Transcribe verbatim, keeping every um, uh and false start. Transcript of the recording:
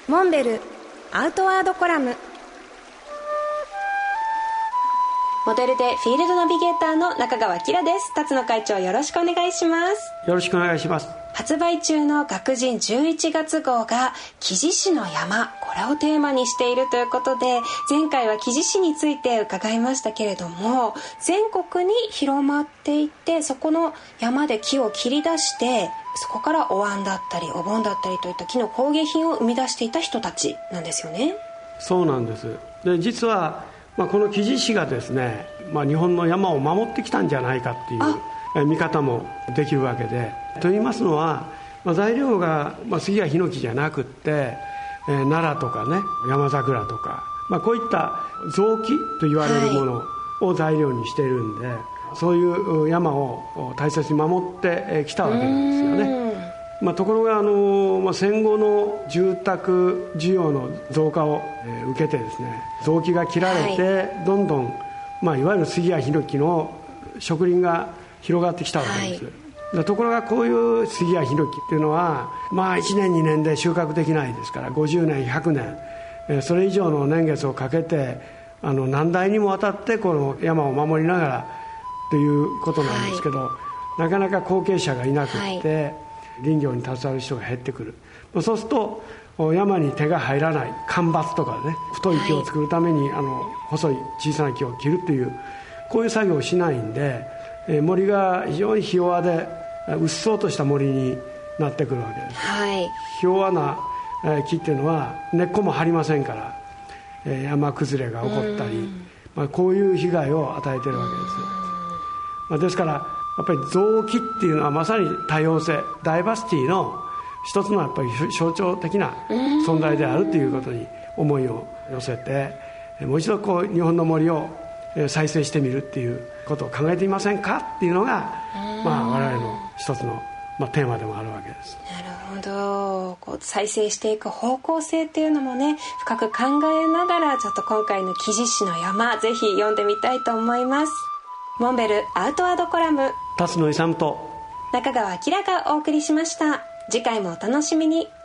モンベルアウトワードコラム。 モデルでフィールドナビゲーターの中川きらです。辰野会長、よろしくお願いします。 よろしくお願いします。 発売中の学人じゅういちがつ号が木地師の山、これをテーマにしているということで、前回は木地師について伺いましたけれども、全国に広まっていて、そこの山で木を切り出して、そこからお椀だったりお盆だったりといった木の工芸品を生み出していた人たちなんですよね。 そうなんです。で、実は、まあ、この木地師がですね、まあ、日本の山を守ってきたんじゃないかっていう見方もできるわけで、と言いますのは、まあ、材料が、まあ、杉やヒノキじゃなくって、えー、奈良とかね、山桜とか、まあ、こういった雑木と言われるものを材料にしているんで、はい、そういう山を大切に守ってきたわけなんですよね。まあ、ところがあの、まあ、戦後の住宅需要の増加を、えー、受けてですね、雑木が切られて、はい、どんどん、まあ、いわゆる杉やヒノキの植林が広がってきたわけです、はい、ところがこういう杉やヒノキっていうのは、まあ、いちねんにねんで収穫できないですから、ごじゅうねんひゃくねん、えー、それ以上の年月をかけて、あの何代にもわたってこの山を守りながらということなんですけど、はい、なかなか後継者がいなくって、はい、林業に携わる人が減ってくる。そうすると山に手が入らない間伐とかね、太い木を作るために、はい、あの細い小さな木を切るという、こういう作業をしないんで、え森が非常にひ弱でうっそうとした森になってくるわけです、はい、ひ弱な木っていうのは根っこも張りませんから、え山崩れが起こったり、まあ、こういう被害を与えているわけです、まあ、ですからやっぱり雑木っていうのはまさに多様性、ダイバーシティの一つのやっぱり象徴的な存在であるということに思いを寄せて、もう一度こう日本の森を再生してみるっていうことを考えていませんかっていうのが、まあ、我々の一つの、まあ、テーマでもあるわけです。 なるほど。こう再生していく方向性っていうのもね、深く考えながら、ちょっと今回の木地師の山、ぜひ読んでみたいと思います。モンベルアウトワードコラム、 辰野勇と中川明がお送りしました。次回もお楽しみに。